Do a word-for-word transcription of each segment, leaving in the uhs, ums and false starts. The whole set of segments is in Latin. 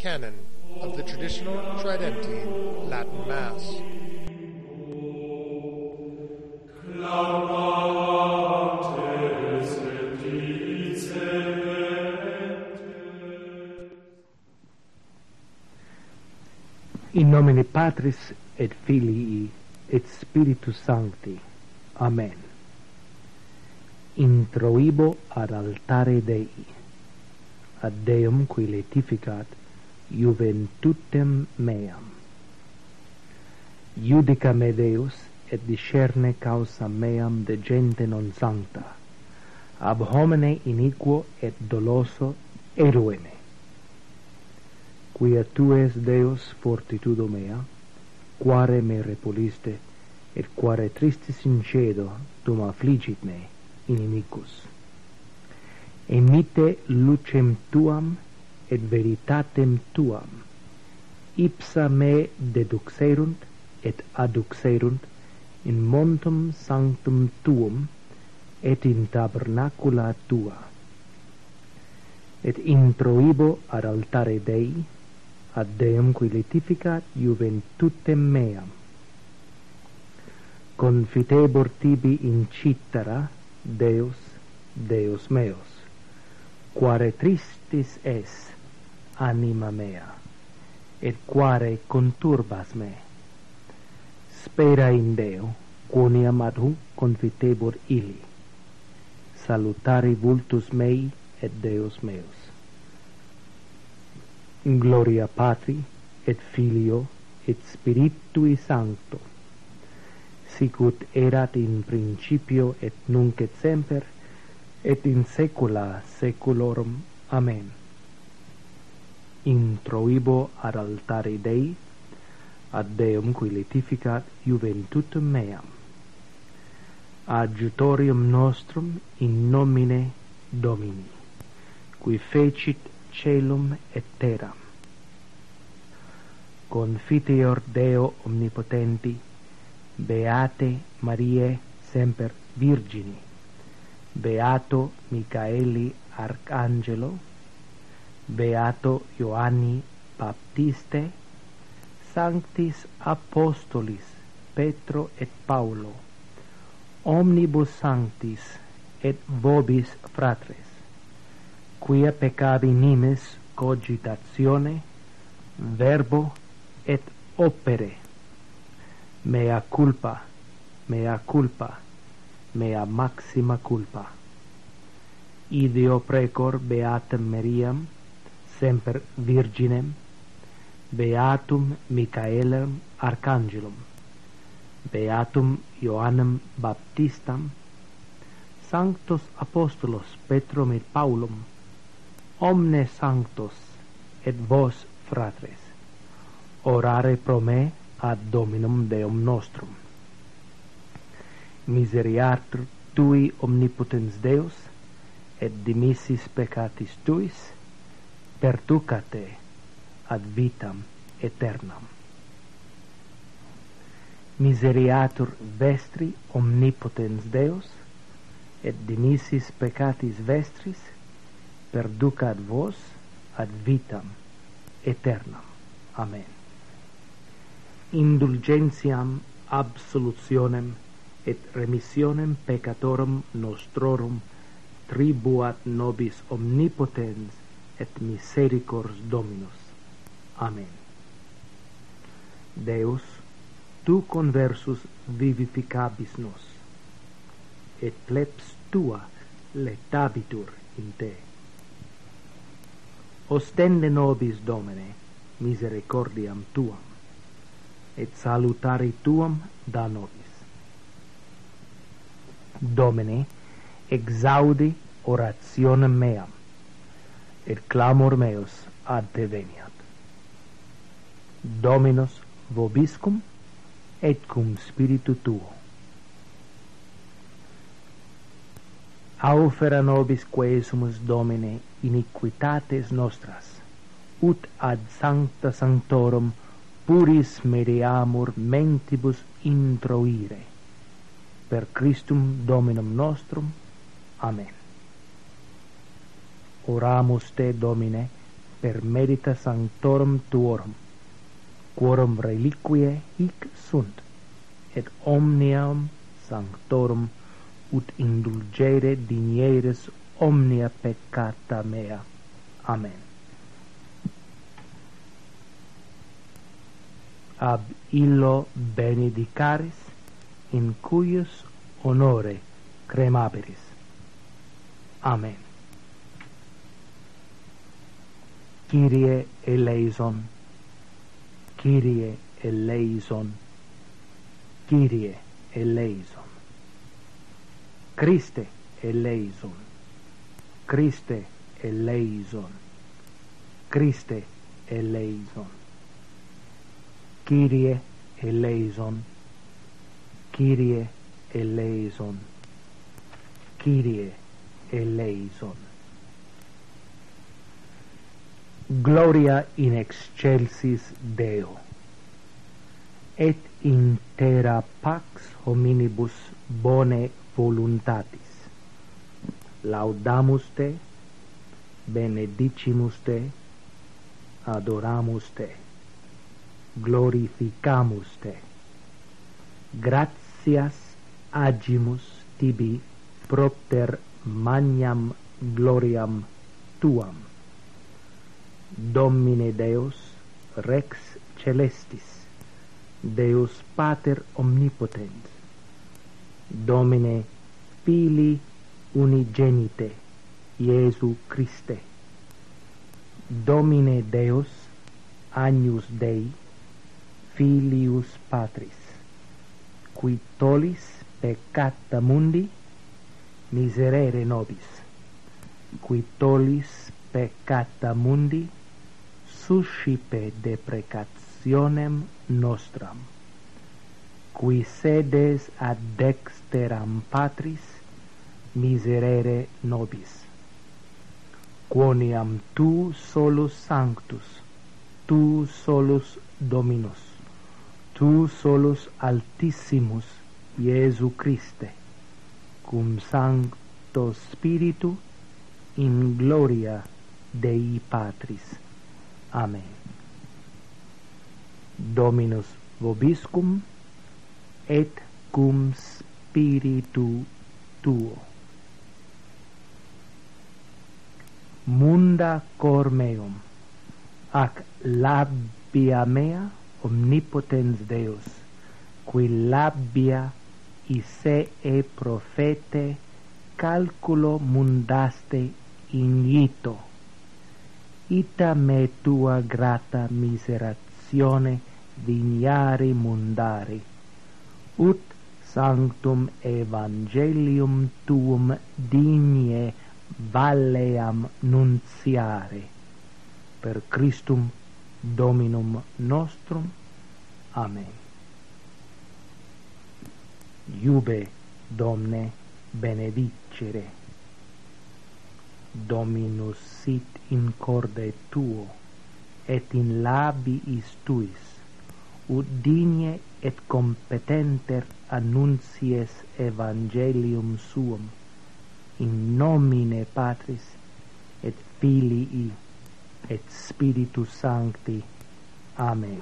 canon of the traditional Tridentine Latin Mass. In nomine Patris et Filii et Spiritus Sancti. Amen. Introibo ad altare Dei, ad Deum qui laetificat juventutem meam. Judica me Deus et discerne causa meam de gente non sancta, ab homine iniquo et doloso erueme. Quia tu es Deus fortitudo mea, quare me repuliste, et quare tristis incedo tum affligit me inimicus. Emite lucem tuam et veritatem tuam, ipsa me deduxerunt et adduxerunt in montum sanctum tuum et in tabernacula tua. Et introibo ad altare Dei, ad Deum qui laetificat juventutem meam. Confitebor tibi incitera, Deus, Deus meus, quare tristis es anima mea, et quare conturbas me. Spera in Deo, quoniam ad hum confitebor illi. Salutari vultus mei et Deus meus. Gloria Patri, et Filio, et Spiritui Sancto, sicut erat in principio et nunc et semper, et in saecula saeculorum. Amen. Introibo ad altare Dei, ad Deum qui laetificat juventutem meam. Adjutorium nostrum in nomine Domini, qui fecit caelum et terram. Confiteor Deo omnipotenti, beate Mariae semper Virgini, beato Michaeli Arcangelo, beato Ioanni Baptiste, sanctis apostolis Petro et Paulo, omnibus sanctis et vobis fratres, quia peccavi nimis cogitatione, verbo et opere. Mea culpa, mea culpa, mea maxima culpa. Ideo precor beatam Mariam, semper Virginem, beatum Michaelem Arcangelum, beatum Ioannem Baptistam, sanctos apostolos Petrum et Paulum, omnes sanctos et vos fratres, orare pro me ad Dominum Deum nostrum. Miseriatur tui omnipotens Deus, et dimissis peccatis tuis, perducate ad vitam aeternam. Miseriatur vestri omnipotens Deus, et dimissis peccatis vestris, perducat vos ad vitam aeternam. Amen. Indulgentiam, absolutionem et remissionem peccatorum nostrorum tribuat nobis omnipotens et misericors Dominus. Amen. Deus, tu conversus vivificabis nos, et plebs tua letabitur in te. Ostende nobis, Domine, misericordiam tuam, et salutari tuam da nobis. Domine, exaudi orationem meam, et clamor meus ad te veniat. Dominus vobiscum, et cum spiritu tuo. Aufera nobis quesumus, Domine, iniquitates nostras, ut ad sancta sanctorum puris mediamur mentibus introire, per Christum Dominum nostrum. Amen. Oramus te, Domine, per merita sanctorum tuorum, quorum reliquiae hic sunt, et omnium sanctorum ut indulgere dinieris omnia peccata mea. Amen. Ab illo benedicaris, in cuius honore cremaberis. Amen. Kyrie eleison, Kyrie eleison, Kyrie eleison. Christe eleison, Christe eleison, Christe eleison. Kyrie eleison, Kyrie eleison, Kyrie eleison. Gloria in excelsis Deo, et in terra pax hominibus bone voluntatis. Laudamus te, benedicimus te, adoramus te, glorificamus te. Gratias agimus tibi propter magnam gloriam tuam. Domine Deus, Rex Celestis, Deus Pater Omnipotens, Domine Filii Unigenite, Iesu Christe, Domine Deus, Agnus Dei, Filius Patris, qui tollis peccata mundi, miserere nobis, qui tollis peccata mundi, suscipe deprecationem nostram, qui sedes ad dexteram Patris, miserere nobis. Quoniam tu solus sanctus, tu solus Dominus, tu solus Altissimus, Iesu Christe, cum Sancto Spiritu, in gloria Dei Patris. Amen. Dominus vobiscum, et cum spiritu tuo. Munda cor meum, ac labia mea omnipotens Deus, qui labia isse e profete calculo mundaste ignito, ita me tua grata miseratione vignari mundari, ut sanctum evangelium tuum digne valleam nunciare, per Christum Dominum nostrum. Amen. Iube Domne benedicere, Dominus sit in corde tuo, et in labiis tuis, ut digne et competenter annuncies evangelium suum, in nomine Patris et Filii et Spiritus Sancti. Amen.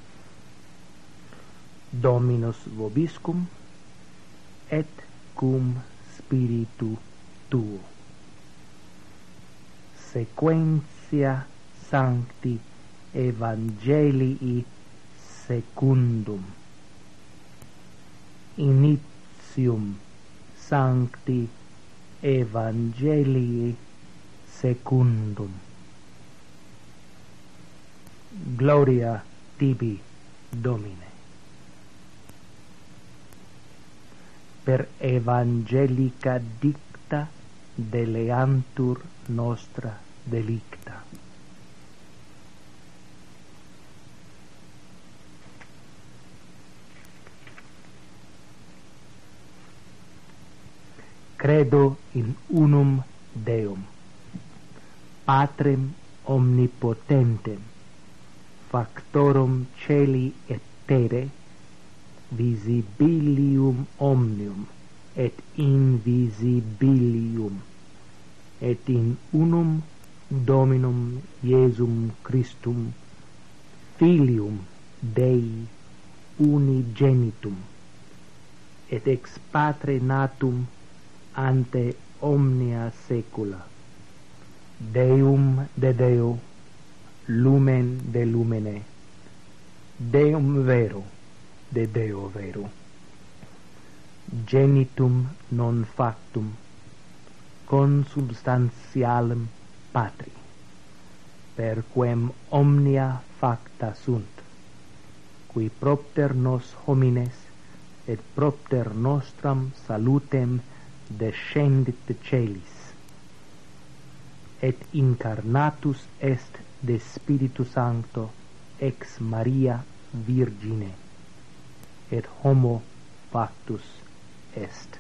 Dominus vobiscum, et cum spiritu tuo. Sequentia Sancti Evangelii secundum. Initium Sancti Evangelii secundum. Gloria tibi, Domine. Per evangelica dicta deleantur nostra delicta. Credo in unum Deum, Patrem omnipotentem, factorum celi et terre, visibilium omnium et invisibilium, et in unum Dominum Iesum Christum, Filium Dei unigenitum, et ex Patre natum ante omnia saecula, Deum de Deo, lumen de lumine, Deum vero de Deo vero, genitum non factum, consubstantialem Patri, per quem omnia facta sunt, qui propter nos homines et propter nostram salutem descendit de celis, et incarnatus est de Spiritu Sancto ex Maria Virgine, et homo factus est.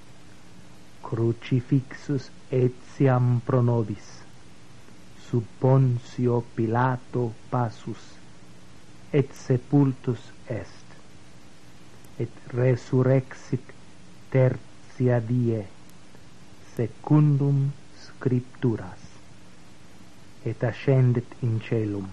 Crucifixus etiam pro nobis, sub Pontio Pilato passus, et sepultus est, et resurrexit tertia die, secundum Scripturas, et ascendet in caelum,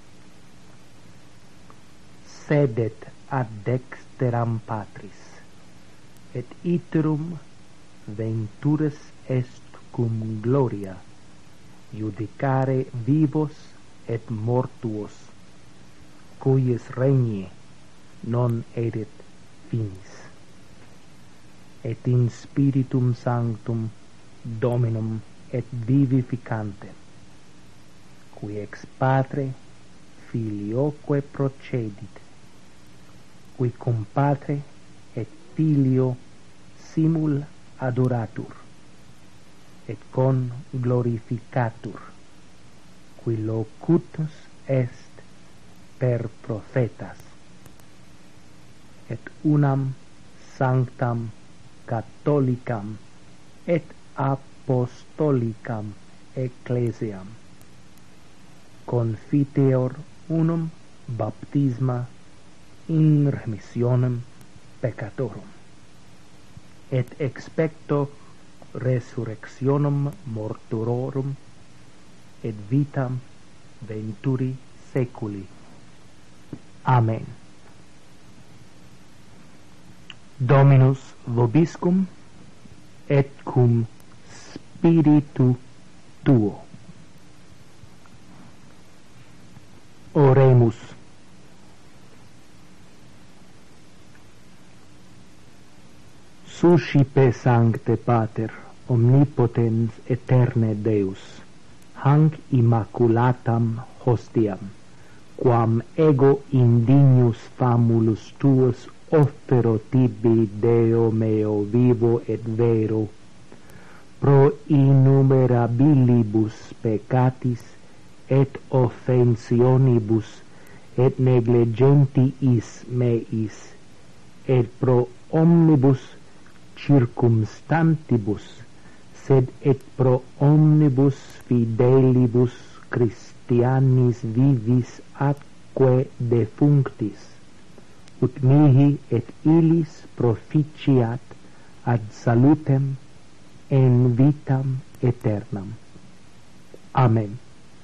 sedet ad dexteram Patris, et iterum ventures est cum gloria, judicare vivos et mortuos, cuius regni non erit finis, et in Spiritum Sanctum Dominum et vivificantem, qui ex Patre Filioque procedit, qui cum Patre et Filio simul adoratur, et con glorificatur, qui locutus est per prophetas, et unam sanctam catholicam et apostolicam ecclesiam, confiteor unum baptisma in remissionem peccatorum, et expecto resurrectionem mortuorum et vitam venturi saeculi. Amen. Dominus vobiscum et cum spiritu tuo. Oremus. Suscipe Sancte Pater, omnipotens eterne Deus, hanc immaculatam hostiam, quam ego indignus famulus tuus offero tibi, Deo meo vivo et vero, pro innumerabilibus peccatis et offensionibus et negligentiis meis, et pro omnibus circumstantibus, sed et pro omnibus fidelibus Christianis vivis atque defunctis, ut mihi et illis proficiat ad salutem en vitam aeternam. Amen.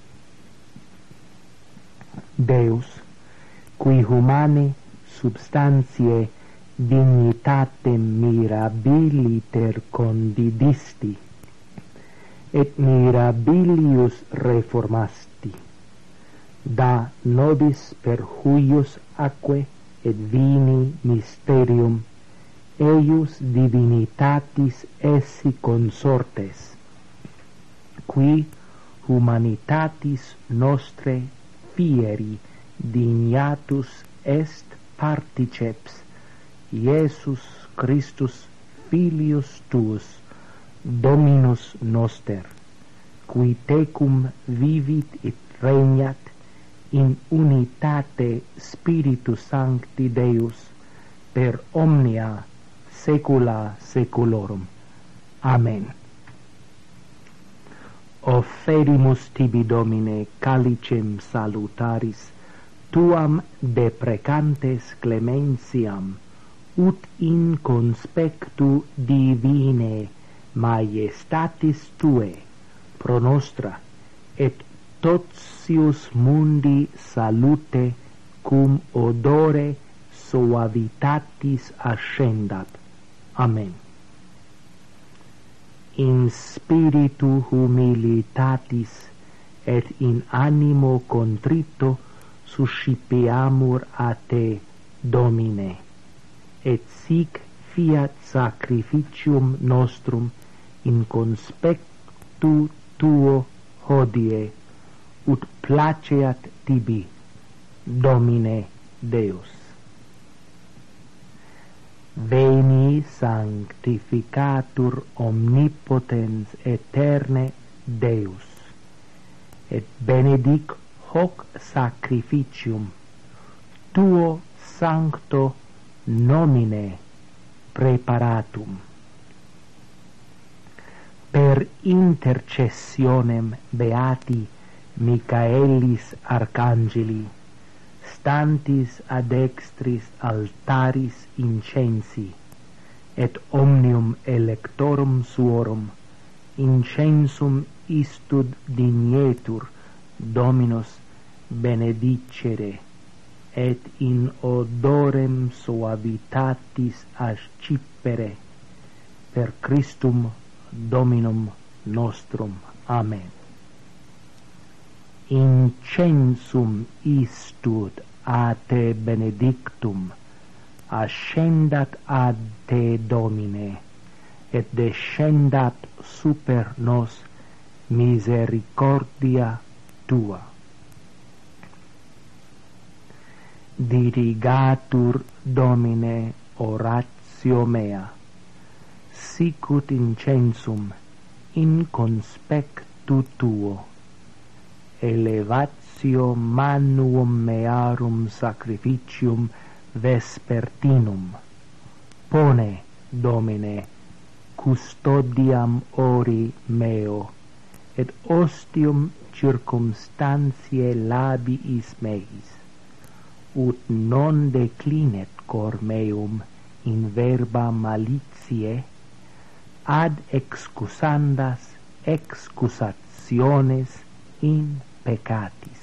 Deus, qui humane substantiae dignitatem mirabiliter condidisti, et mirabilius reformasti, da nobis per huius aquae et vini mysterium eius divinitatis esse consortes, qui humanitatis nostre fieri dignatus est particeps Iesus Christus Filius tuus, Dominus noster, qui tecum vivit et regnat in unitate Spiritus Sancti Deus per omnia saecula saeculorum. Amen. Offerimus tibi, Domine, calicem salutaris tuam deprecantes clementiam, ut in conspectu divine maiestatis tue pro nostra et totius mundi salute cum odore suavitatis ascendat. Amen. In spiritu humilitatis et in animo contrito suscipiamur a te, Domine, et sic fiat sacrificium nostrum in conspectu tuo hodie, ut placeat tibi, Domine Deus. Veni sanctificatur omnipotens aeterne Deus, et benedic hoc sacrificium tuo sancto nomine preparatum. Per intercessionem beati Michaelis arcangeli, stantis ad extris altaris incensi, et omnium electorum suorum incensum istud dignetur Dominus benedicere, et in odorem suavitatis ascipere, per Christum Dominum nostrum. Amen. Incensum istud a te benedictum, ascendat ad te, Domine, et descendat super nos misericordia tua. Dirigatur, Domine, oratio mea, sicut incensum in conspectu tuo, elevatio manuum mearum sacrificium vespertinum. Pone, Domine, custodiam ori meo, et ostium circumstantiae labiis meis, ut non declinet cor meum in verba malitiae, ad excusandas excusationes in peccatis.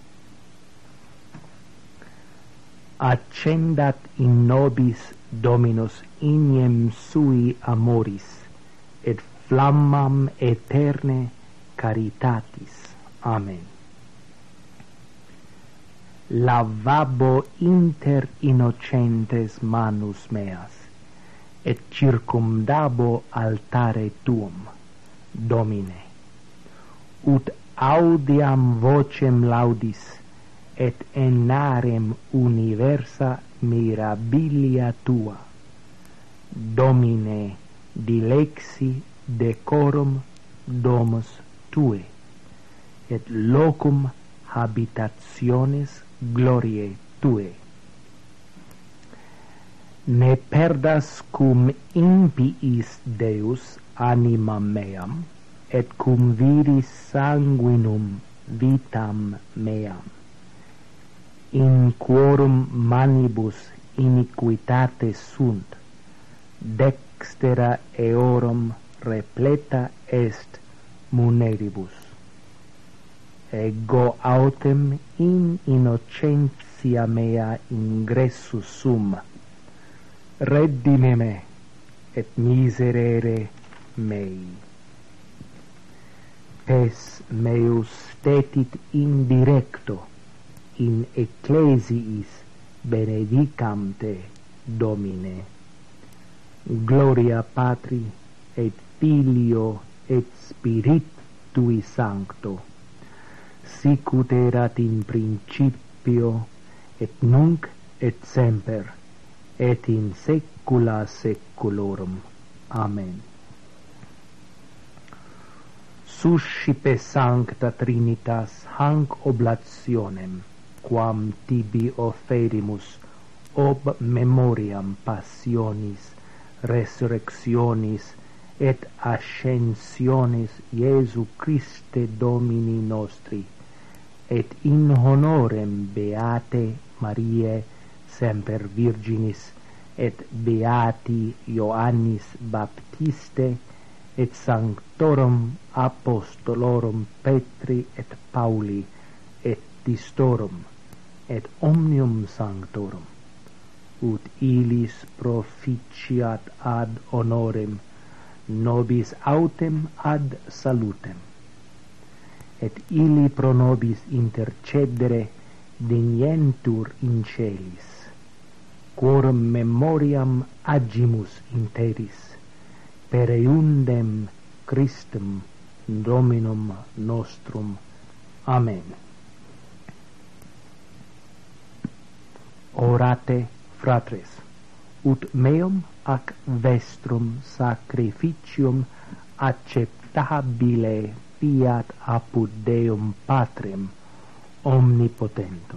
Accendat in nobis Dominus ignem sui amoris, et flammam aeterne caritatis. Amen. Lavabo inter innocentes manus meas, et circumdabo altare tuum, Domine, ut audiam vocem laudis, et enarem universa mirabilia tua. Domine, dilexi decorum domus tue, et locum habitationes gloriae tue. Ne perdas cum impiis Deus animam meam, et cum viris sanguinum vitam meam. In quorum manibus iniquitates sunt, dextera eorum repleta est muneribus. Ego autem in innocentia mea ingressus sum, reddime me et miserere mei. Pes meus stetit indirecto in ecclesiis benedicam te, Domine. Gloria Patri et Filio et Spiritui Sancto, sicut erat in principio et nunc et semper et in saecula saeculorum. Amen. Suscipe Sancta Trinitas hanc oblationem, quam tibi offerimus ob memoriam passionis, resurrectionis et ascensionis Iesu Christe Domini nostri, et in honorem Beate Mariae semper Virginis et Beati Ioannis Baptiste et sanctorum apostolorum Petri et Pauli et distorum et omnium sanctorum, ut illis proficiat ad honorem nobis autem ad salutem, et illi pro nobis intercedere dignientur in celis, quorum memoriam agimus interis per eundem Christum Dominum nostrum. Amen. Orate, fratres, ut meum ac vestrum sacrificium acceptabile fiat apud Deum Patrem omnipotentum.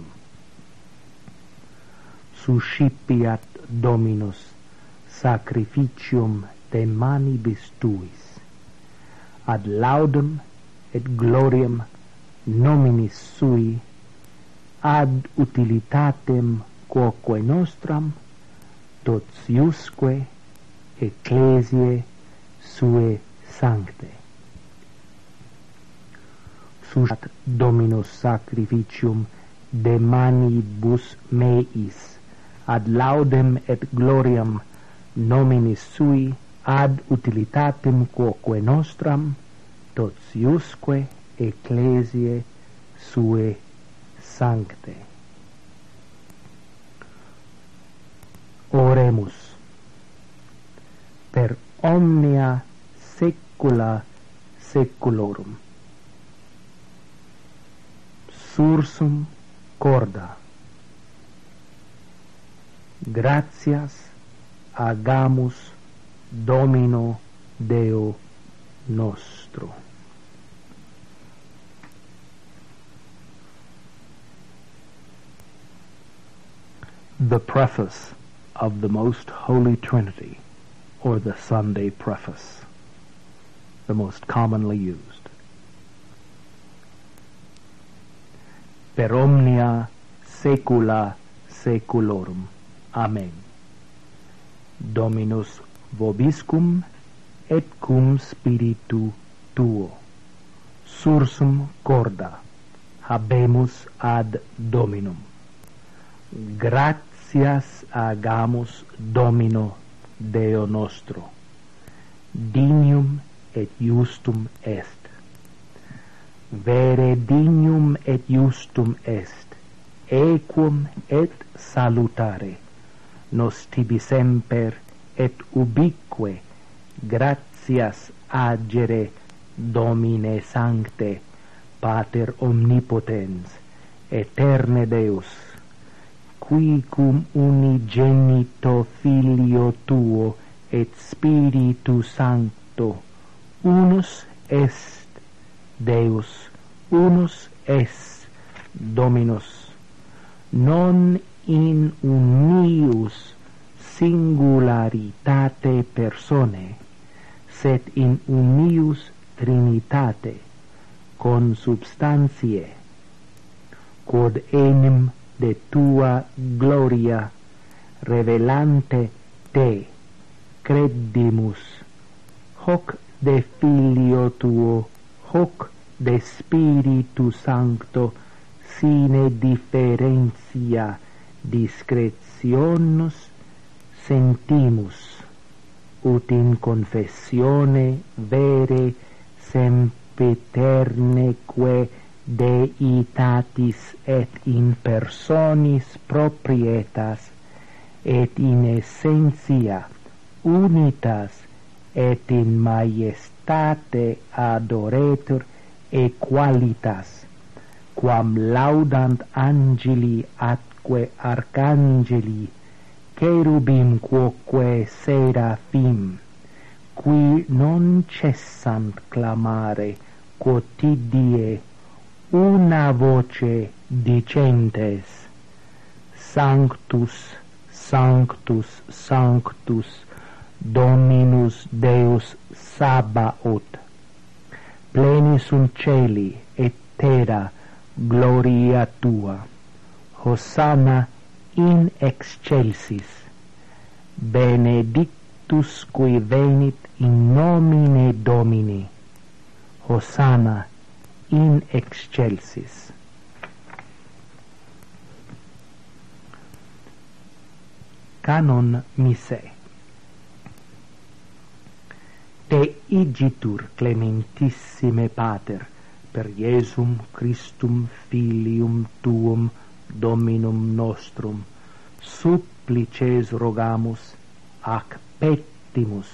Suscipiat Dominus sacrificium de manibus tuis, ad laudem et gloriam nominis sui, ad utilitatem quoque nostram totiusque ecclesiae sue sancte. Suscipiat Dominus sacrificium de manibus meis, ad laudem et gloriam nominis sui, ad utilitatem quoque nostram totiusque ecclesiae sue sancte. Oremus. Per omnia saecula saeculorum. Sursum corda. Gratias agamus Domino Deo nostro. The Preface of the Most Holy Trinity, or the Sunday Preface, the most commonly used. Per omnia saecula saeculorum. Amen. Dominus vobiscum et cum spiritu tuo. Sursum corda. Habemus ad Dominum. Gratias agamus Domino Deo nostro. Dignum et justum est. Vere dignum et justum est, equum et salutare, nos tibi semper et ubique gratias agere Domine Sancte, Pater omnipotens, eterne Deus, qui cum unigenito Filio tuo et Spiritu Sancto, unus est Deus, unus est Dominus, non in unius singularitate personae, sed in unius Trinitate consubstantiae, quod enim de tua gloria revelante te credimus, hoc de Filio tuo, hoc de Spiritu Sancto, sine differentia discretionis sentimus, ut in confessione vere sempiterneque deitatis et in personis proprietas et in essentia unitas et in majestate adoretur e qualitas, quam laudant angeli atque arcangeli, cherubim quoque seraphim, qui non cessant clamare quotidie una voce dicentes: Sanctus, Sanctus, Sanctus, Dominus Deus Sabaoth, pleni sunt celi et terra gloria tua. Hosanna in excelsis. Benedictus Christus qui venit in nomine Domini, Hosanna in excelsis. Canon Missae. Te igitur clementissime Pater, per Iesum Christum Filium Tuum Dominum nostrum, supplices rogamus ac petimus,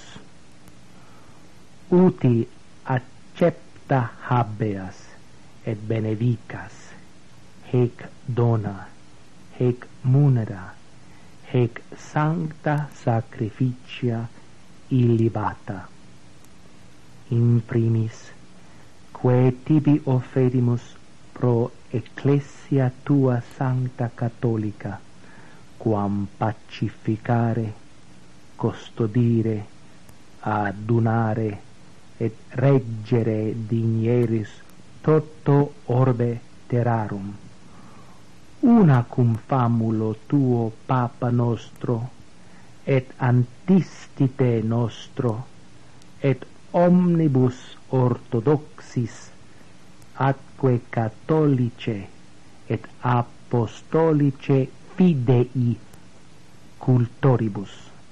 uti accepta habeas et benedicas, hec dona, hec munera, hec sancta sacrificia illibata. In primis, quae tibi offerimus pro ecclesia tua sancta catholica, quam pacificare, custodire, adunare et reggere digneris toto orbe terrarum, una cum famulo tuo Papa nostro, et antistite nostro, et omnibus orthodoxis, atque catholice et apostolice fidei cultoribus.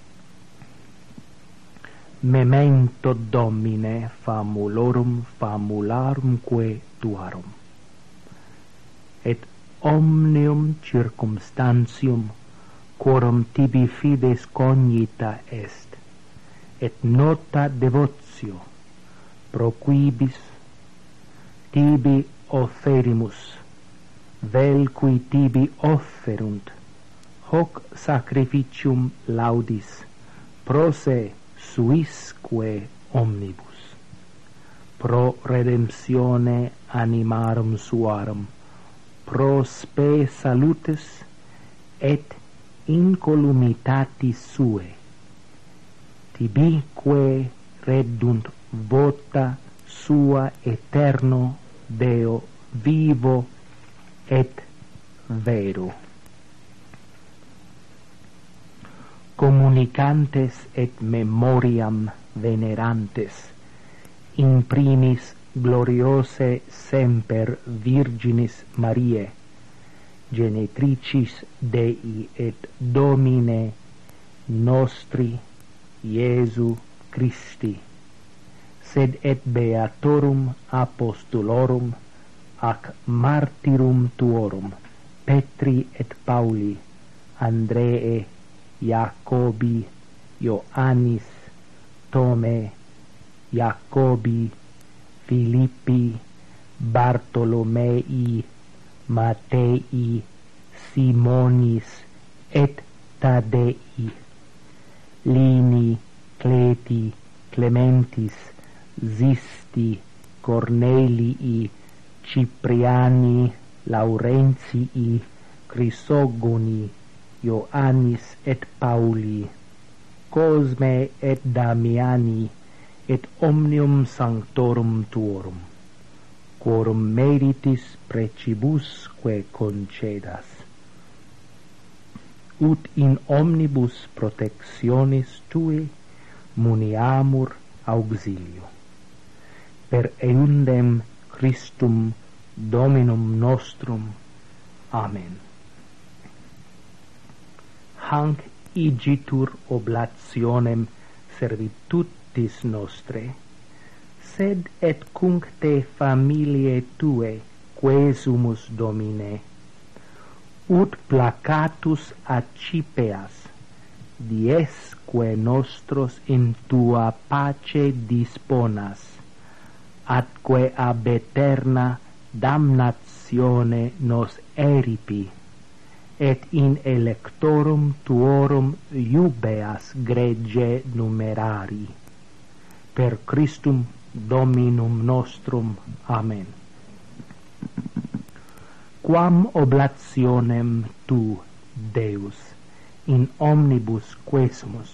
Memento Domine famulorum famularumque tuarum. Et omnium circumstantium quorum tibi fides cognita est, et nota devotio pro quibis tibi offerimus, vel qui tibi offerunt, hoc sacrificium laudis pro se suisque omnibus, pro redemptione animarum suarum, pro spe salutis et incolumitatis sue, tibique reddunt vota sua eterno Deo vivo et vero. Communicantes et memoriam venerantes, in primis gloriose semper Virginis Mariae, genitricis Dei et Domine nostri Iesu Christi, sed et beatorum apostolorum ac martyrum tuorum, Petri et Pauli, Andree, Jacobi, Ioannis, Tome, Jacobi, Filippi, Bartolomei, Matei, Simonis et Tadei, Lini, Cleti, Clementis, Zisti, Cornelii, Cipriani, Laurentii, Crisogoni, Ioannis et Pauli, Cosme et Damiani, et omnium sanctorum tuorum, quorum meritis precibusque concedas, ut in omnibus protectionis tui muniamur auxilio. Per eundem Christum Dominum nostrum. Amen. Hanc igitur oblationem servitutis nostre, sed et cuncte familiae tue quesumus Domine, ut placatus accipeas, diesque nostros in tua pace disponas, atque ab eterna damnatione nos eripi, et in electorum tuorum iubeas gregge numerari. Per Christum Dominum nostrum. Amen. Quam oblationem tu, Deus, in omnibus quesumus,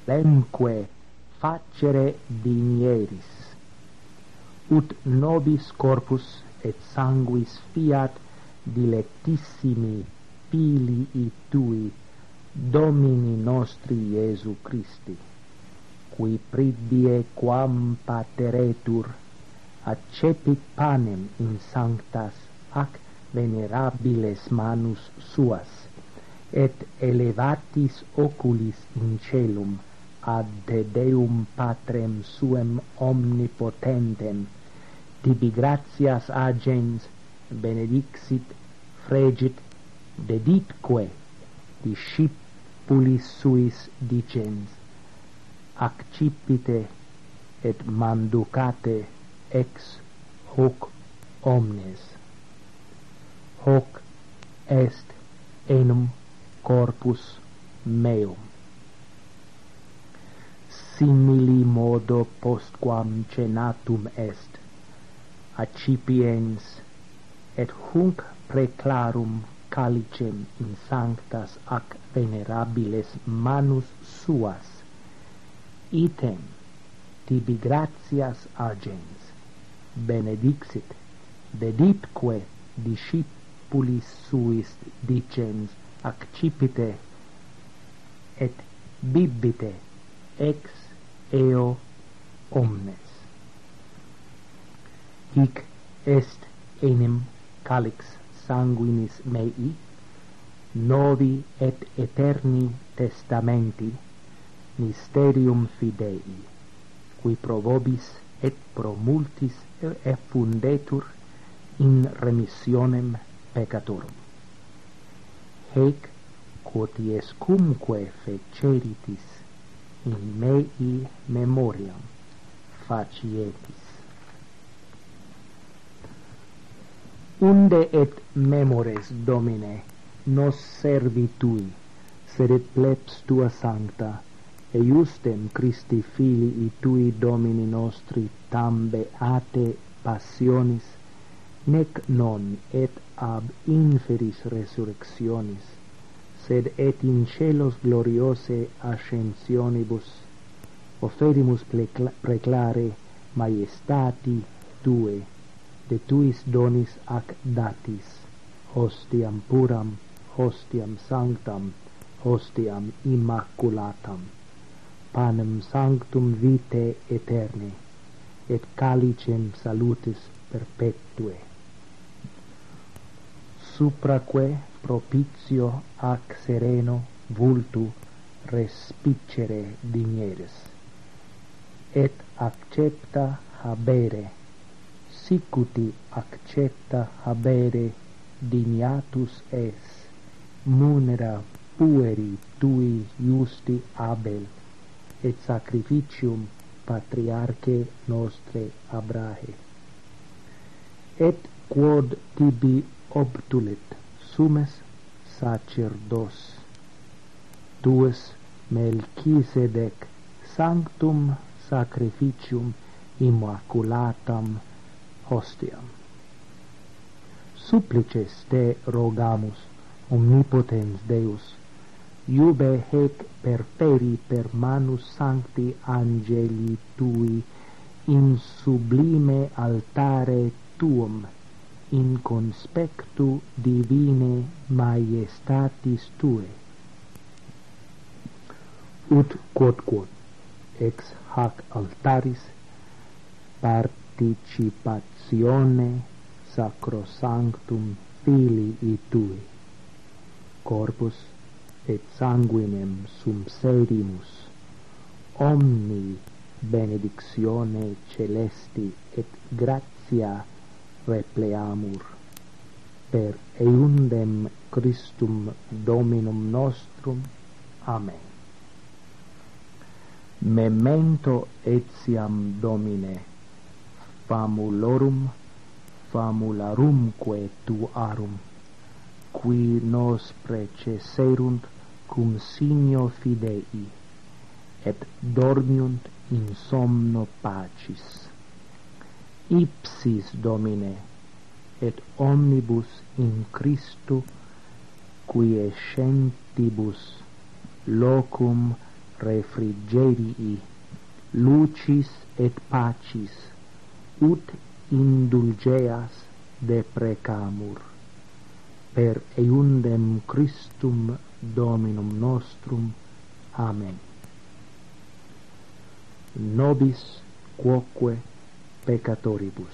lemque facere dinieris, ut nobis corpus et sanguis fiat dilectissimi filii tui, Domini nostri Iesu Christi, qui pridie quam pateretur accepit panem in sanctas ac venerabiles manus suas, et elevatis oculis in celum ad te Deum Patrem suem omnipotentem, tibi gratias agens benedixit, fregit, deditque discipulis suis dicens, accipite et manducate ex hoc omnes. Hoc est enum corpus meum. Simili modo postquam cenatum est, accipiens et hunc preclarum calicem in sanctas ac venerabiles manus suas, item tibi gratias agens benedixit, deditque discipulis suis dicens, accipite et bibite ex eo omnes. Hic est enim calix sanguinis mei, novi et eterni testamenti, mysterium fidei, qui pro vobis et pro multis effundetur in remissionem peccatorum. Haec quotiescumque feceritis in mei memoriam facietis. Unde et memores, Domine, nos servi tui, sed et plebs tua sancta, e justem Christi filii tui Domini nostri tam beate passionis, nec non et ab inferis resurrectionis, sed et in celos gloriose ascensionibus offerimus preclare maiestati tue, de tuis donis ac datis, hostiam puram, hostiam sanctam, hostiam immaculatam, panem sanctum vitae aeternae, et calicem salutis perpetue. Supraque propitio ac sereno vultu respicere dinieris, et accepta habere, sicuti accepta habere dignatus es, munera pueri tui justi Abel, et sacrificium patriarche nostre Abrahe. Et quod tibi obtulit sumes sacerdos tuus Melchisedec sanctum sacrificium immaculatam hostiam. Supplices te rogamus, omnipotens Deus, iube hec perferi per manus sancti angeli tui in sublime altare tuum, in conspectu divine maiestatis tue, ut quodquod ex hac altaris participatione sacrosanctum filii tui, corpus et sanguinem sum serimus, omni benedictione celesti et gratia repleamur, per eundem Christum Dominum nostrum. Amen. Memento etiam Domine, famulorum famularumque tuarum, qui nos preceserunt cum signo fidei, et dormiunt in somno pacis. Ipsis Domine, et omnibus in Christu quiescentibus locum refrigerii, lucis et pacis, ut indulgeas deprecamur. Per eiundem Christum Dominum nostrum. Amen. Nobis quoque peccatoribus,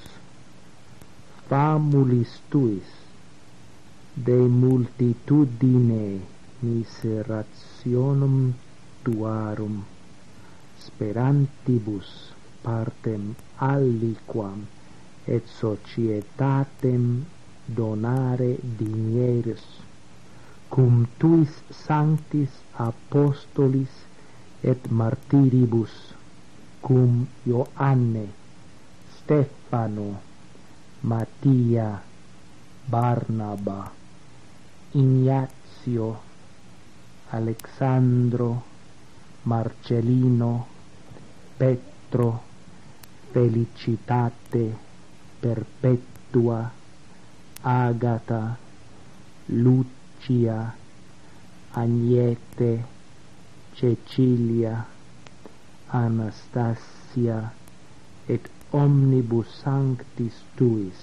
famulis tuis, de multitudine miserationum tuarum, sperantibus partem aliquam et societatem donare dinieris, cum tuis sanctis apostolis et martiribus, cum Ioanne, Stefano, Mattia, Barnaba, Ignazio, Alexandro, Marcellino, Petro, Felicitate, Perpetua, Agata, Lucia, Agnete, Cecilia, Anastasia, et omnibus sanctis tuis,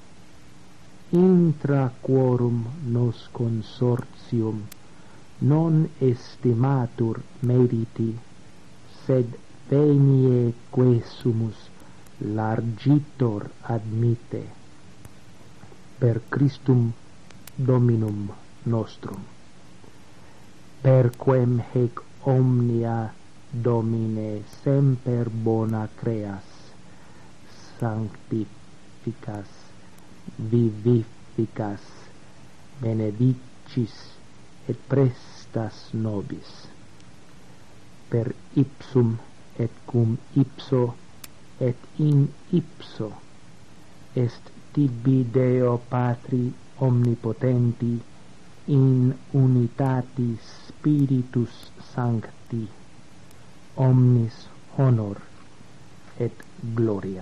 intra quorum nos consortium non estimatur meriti, sed venie quesumus largitor admite, per Christum Dominum nostrum, per quem hec omnia Domine semper bona creas, sanctificas, vivificas, benedicis et prestas nobis, per ipsum et cum ipso et in ipso est tibi Deo Patri omnipotenti in unitatis Spiritus Sancti omnis honor et gloria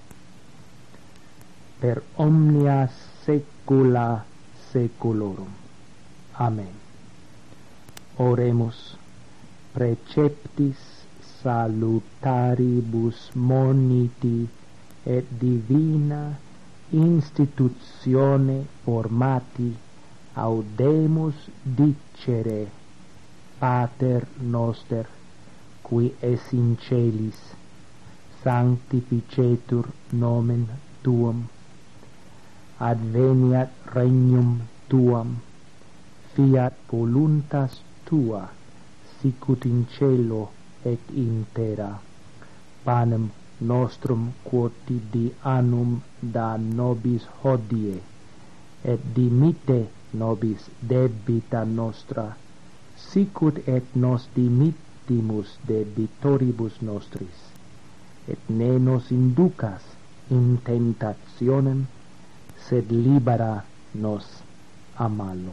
per omnia saecula saeculorum. Amen. Oremus preceptis salutaribus moniti et divina institutione formati audemus dicere, Pater noster, qui es in celis, sanctificetur nomen tuum, adveniat regnum tuam, fiat voluntas tua, sicut in cielo et in terra. Panem nostrum quotidianum da nobis hodie, et dimitte nobis debita nostra, sicut et nos dimittimus debitoribus nostris, et ne nos inducas in tentationem, sed libera nos a malo.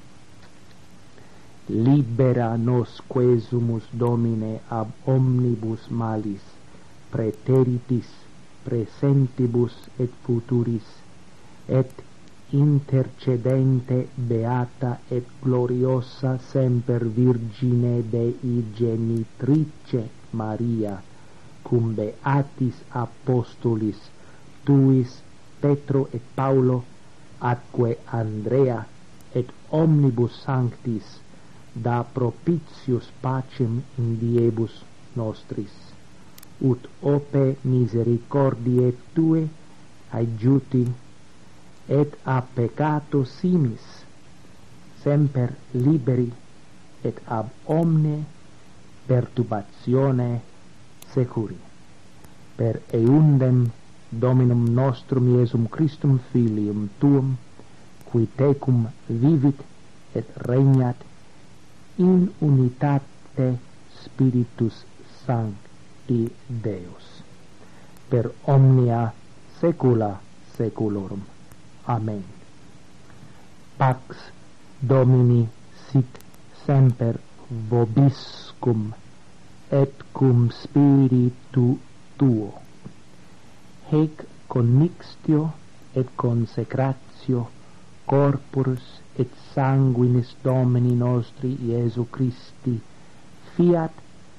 Libera nos quesumus Domine ab omnibus malis, praeteritis, presentibus et futuris, et intercedente beata et gloriosa semper Virgine Dei genitrice Maria, cum beatis apostolis tuis Petro et Paulo, atque Andrea et omnibus sanctis, da propitius pacem in diebus nostris, ut ope misericordiae tue adjuti, et a peccato simis semper liberi, et ab omne perturbatione securi. Per eiundem Dominum nostrum Iesum Christum Filium tuum, qui tecum vivit et regnat in unitate Spiritus Sancti Deus, per omnia saecula saeculorum. Amen. Pax Domini sit semper vobiscum et cum spiritu tuo. Haec connixtio et consecratio corporis et sanguinis Domini nostri Iesu Christi fiat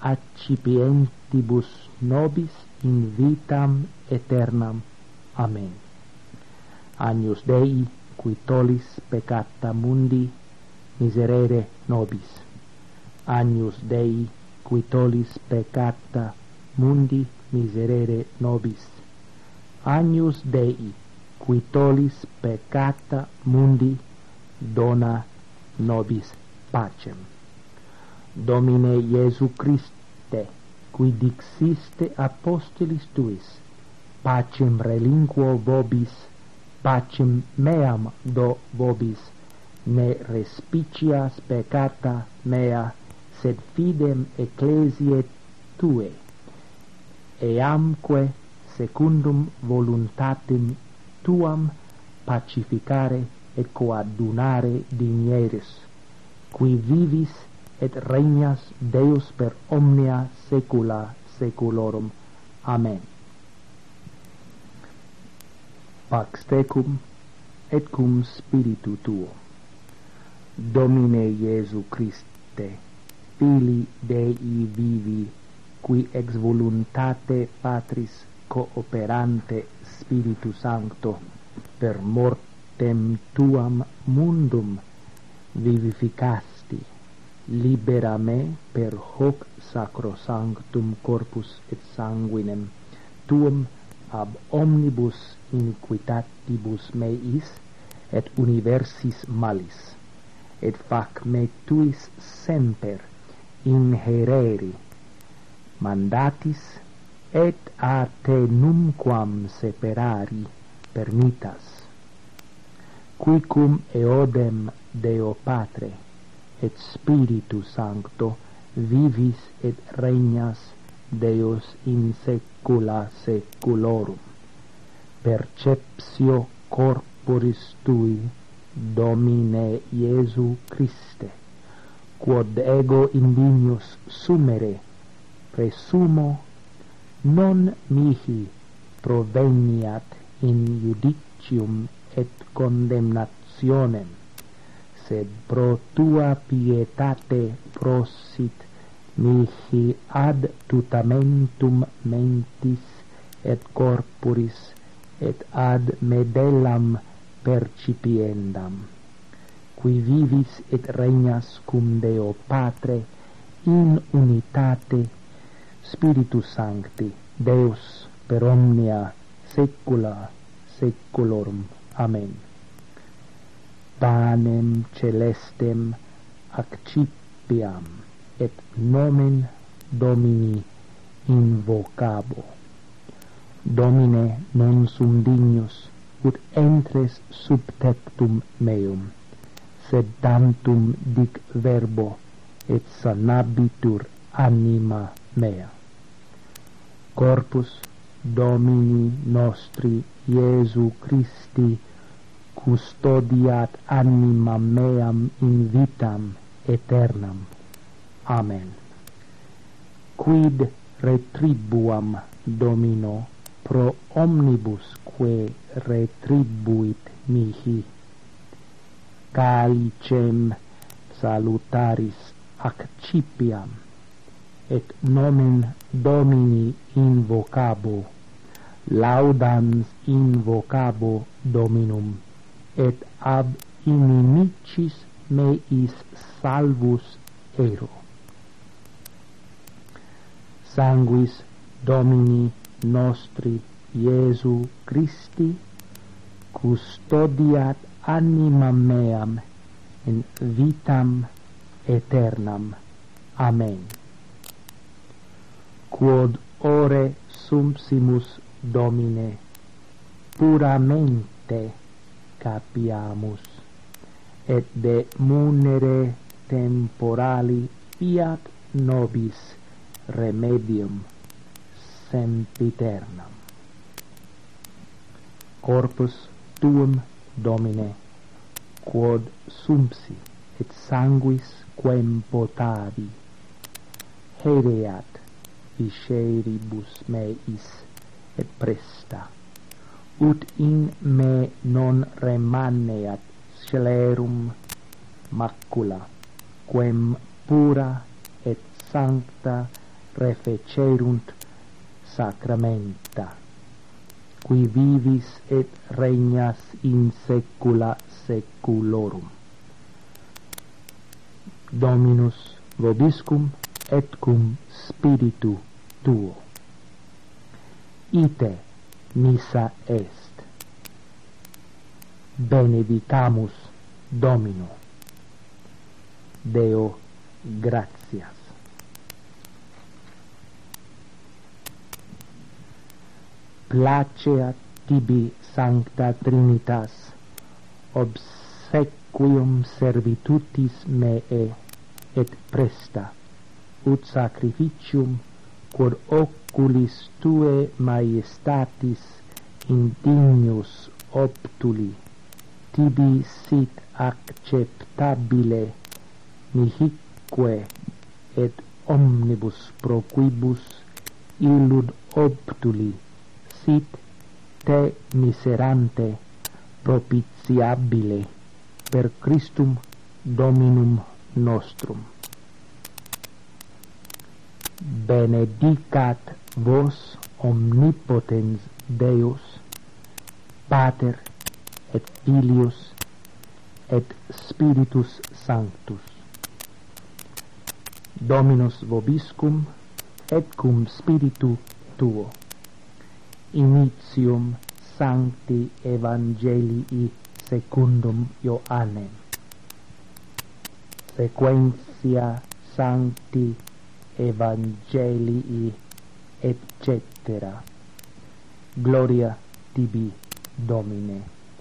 accipientibus nobis in vitam aeternam. Amen. Agnus Dei, qui tollis peccata mundi, miserere nobis. Agnus Dei, qui tollis peccata mundi, miserere nobis. Agnus Dei, qui tollis peccata mundi, dona nobis pacem. Domine Iesu Christe, qui dixiste apostolis tuis, pacem relinquo vobis, pacem meam do vobis, ne respicias peccata mea, sed fidem ecclesiae tue, eamque secundum voluntatem tuam pacificare et coadunare digneris, qui vivis et regnas Deus per omnia saecula saeculorum. Amen. Pax tecum et cum spiritu tuo. Domine Iesu Christe, Filii Dei vivi, qui ex voluntate Patris cooperante Spiritu Sancto per mortem tuam mundum vivificasti, libera me per hoc sacrosanctum corpus et sanguinem tuum ab omnibus iniquitatibus meis et universis malis, et fac me tuis semper inherere mandatis et a te numquam separari permittas, qui cum eodem Deo Patre et Spiritu Sancto vivis et regnas Deus in saecula saeculorum. Perceptio corporis tui, Domine Iesu Christe, quod ego indignus sumere presumo, non mihi proveniat in judicium et condemnationem, sed pro tua pietate prosit mihi ad tutamentum mentis et corporis et ad medellam percipiendam, qui vivis et regnas cum Deo Patre in unitate Spiritus Sancti, Deus per omnia saecula saeculorum. Amen. Panem celestem accipiam et nomen Domini invocabo. Domine, non sum dignus ut entres sub tectum meum, sed tantum dic verbo et sanabitur anima mea. Corpus Domini nostri Iesu Christi custodiat anima meam in vitam aeternam. Amen. Quid retribuam Domino pro omnibus quae retribuit mihi, calicem salutaris accipiam, et nomen Domini invocabo, laudans invocabo Dominum, et ab inimicis meis salvus ero. Sanguis Domini nostri Iesu Christi custodiat animam meam in vitam aeternam. Amen. Quod ore sumpsimus Domine puramente capiamus, et de munere temporali fiat nobis remedium sempiternam. Corpus tuum Domine, quod sumpsi et sanguis quem potavi, hereat visceribus meis et presta, ut in me non remaneat scelerum macula, quem pura et sancta refecerunt sacramenta, qui vivis et regnas in saecula saeculorum. Dominus vobiscum et cum spiritu tuo. Ite missa est. Benedicamus Domino. Deo gratias. Placeat tibi sancta Trinitas obsequium servitutis mea et presta ut sacrificium quod oculis tue majestatis indignus obtuli tibi sit acceptabile mihique et omnibus pro quibus illud obtuli sit te miserante propitiabile per Christum Dominum nostrum. Benedicat vos omnipotens Deus, Pater et Filius et Spiritus Sanctus. Dominus vobiscum et cum spiritu tuo. Initium Sancti Evangelii secundum Ioannem. Sequentia Sancti Evangelii et cetera. Gloria tibi, Domine.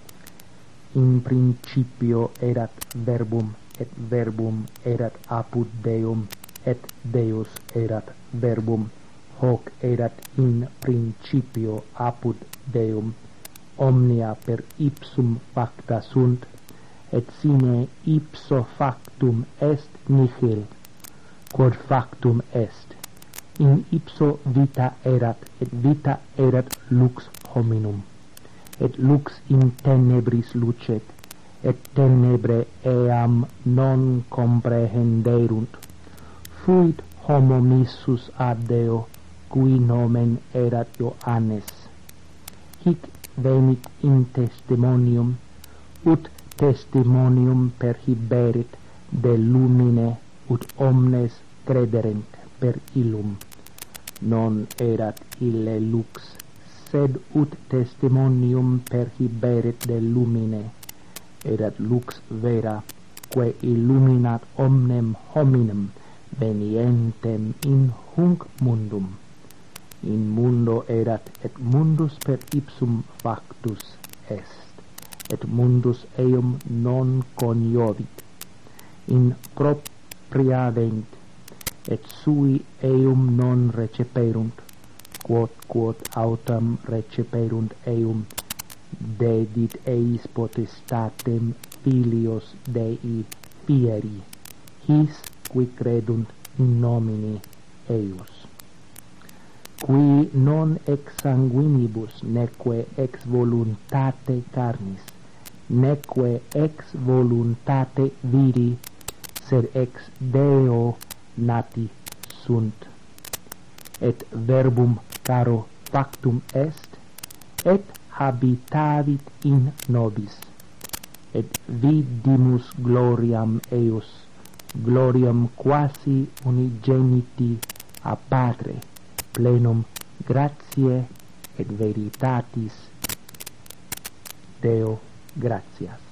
In principio erat verbum, et verbum erat apud Deum, et Deus erat verbum. Hoc erat in principio apud Deum. Omnia per ipsum facta sunt, et sine ipso factum est nihil, quod factum est. In ipso vita erat, et vita erat lux hominum, et lux in tenebris lucet, et tenebre eam non comprehenderunt. Fuit homo missus ad Deo, cui nomen erat Ioannes. Hic venit in testimonium, ut testimonium perhiberit de lumine, ut omnes crederent per illum. Non erat ille lux, sed ut testimonium perhiberit de lumine, erat lux vera, quae illuminat omnem hominem venientem in hunc mundum. In mundo erat, et mundus per ipsum factus est, et mundus eum non coniovit. In propria vent, et sui eum non receperunt, quod quod autem receperunt eum, dedit eis potestatem filios Dei fieri, his qui credunt in nomine eius. Qui non ex sanguinibus, neque ex voluntate carnis, neque ex voluntate viri, sed ex Deo nati sunt. Et verbum caro factum est, et habitavit in nobis, et vidimus gloriam eius, gloriam quasi unigeniti a Patre, plenum gratiae et veritatis. Deo gratias.